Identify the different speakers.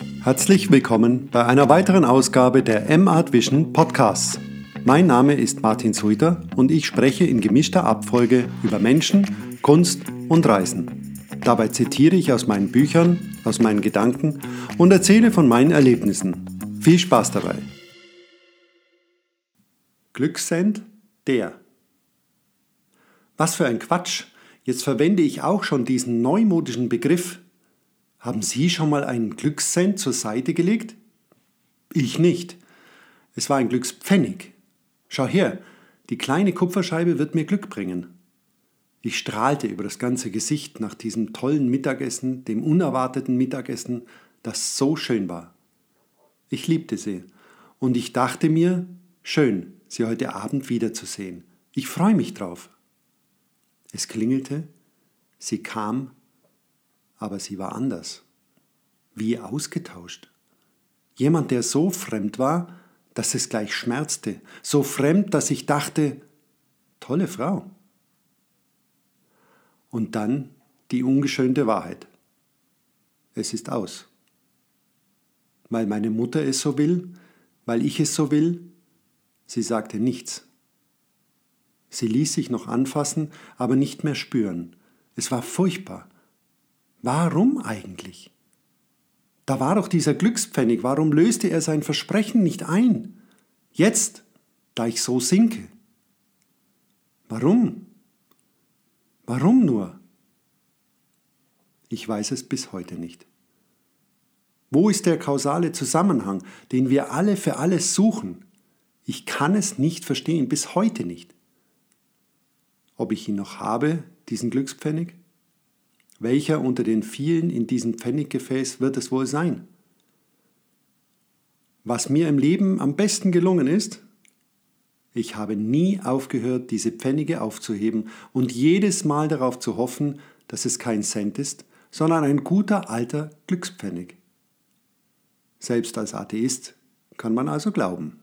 Speaker 1: Herzlich willkommen bei einer weiteren Ausgabe der M-Art Vision Podcasts. Mein Name ist Martin Suiter und ich spreche in gemischter Abfolge über Menschen, Kunst und Reisen. Dabei zitiere ich aus meinen Büchern, aus meinen Gedanken und erzähle von meinen Erlebnissen. Viel Spaß dabei! Glückssend, der. Was für ein Quatsch! Jetzt verwende ich auch schon diesen neumodischen Begriff. Haben Sie schon mal einen Glückscent zur Seite gelegt? Ich nicht. Es war ein Glückspfennig. Schau her, die kleine Kupferscheibe wird mir Glück bringen. Ich strahlte über das ganze Gesicht nach diesem tollen Mittagessen, dem unerwarteten Mittagessen, das so schön war. Ich liebte sie und ich dachte mir, schön, sie heute Abend wiederzusehen. Ich freue mich drauf. Es klingelte, sie kam, aber sie war anders. Wie ausgetauscht. Jemand, der so fremd war, dass es gleich schmerzte. So fremd, dass ich dachte, tolle Frau. Und dann die ungeschönte Wahrheit. Es ist aus. Weil meine Mutter es so will, weil ich es so will, sie sagte nichts. Sie ließ sich noch anfassen, aber nicht mehr spüren. Es war furchtbar. Warum eigentlich? Da war doch dieser Glückspfennig, warum löste er sein Versprechen nicht ein? Jetzt, da ich so sinke. Warum? Warum nur? Ich weiß es bis heute nicht. Wo ist der kausale Zusammenhang, den wir alle für alles suchen? Ich kann es nicht verstehen, bis heute nicht. Ob ich ihn noch habe, diesen Glückspfennig? Welcher unter den vielen in diesem Pfenniggefäß wird es wohl sein? Was mir im Leben am besten gelungen ist, ich habe nie aufgehört, diese Pfennige aufzuheben und jedes Mal darauf zu hoffen, dass es kein Cent ist, sondern ein guter alter Glückspfennig. Selbst als Atheist kann man also glauben.